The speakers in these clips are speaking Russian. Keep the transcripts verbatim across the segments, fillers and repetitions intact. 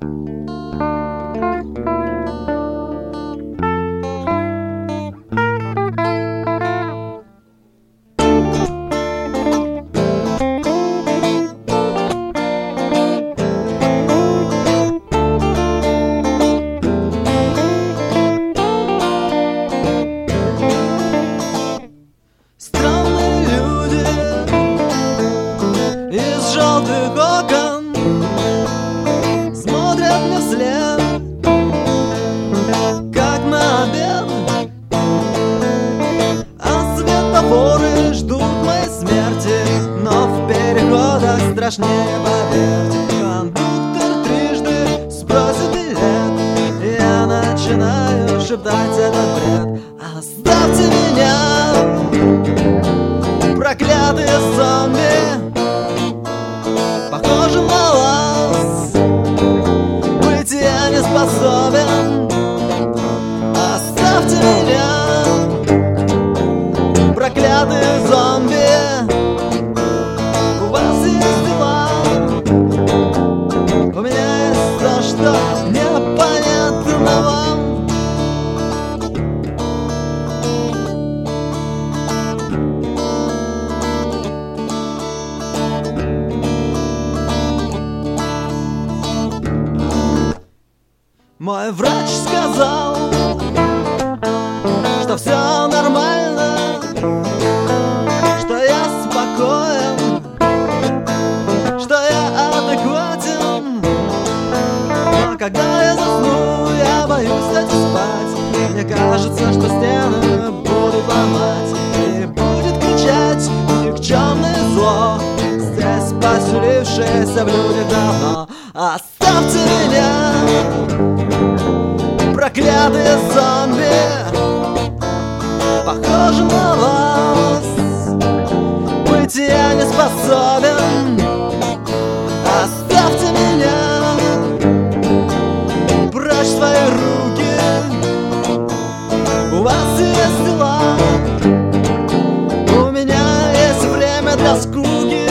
Желтых окон смотрят мне вслед, как на обед, а светофоры ждут моей смерти. Но в переходах страшнее, поверьте. Кондуктор трижды сбросит билет, и я начинаю шептать этот бред. Оставьте меня, проклятые зомби. Похоже на вас, быть я не способен. Оставьте меня, проклятые зомби. У вас есть дела, у меня есть то, что непонятно вам. Мой врач сказал, что все нормально, что я спокоен, что я адекватен. Но когда я засну, я боюсь кстати спать. Мне кажется, что стены будут ломать, и будет кричать никчемное зло, здесь поселившееся в людях давно. Оставьте меня, проклятые зомби. Похоже на вас, быть я не способен. Оставьте меня, прочь свои руки. У вас есть дела, у меня есть время для скуки.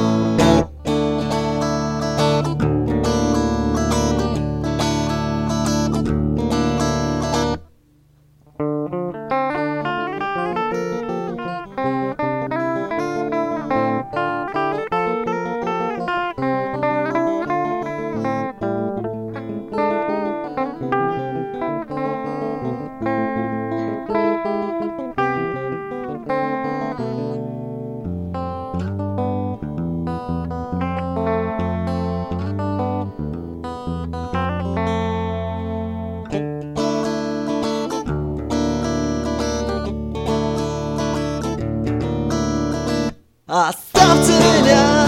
Оставьте меня,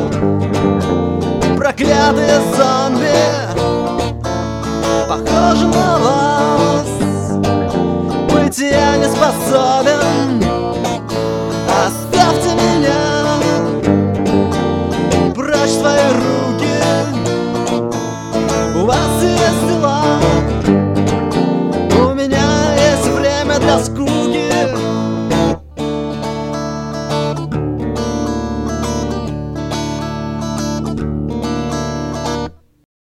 проклятые зомби. Похоже на вас, быть я не способен.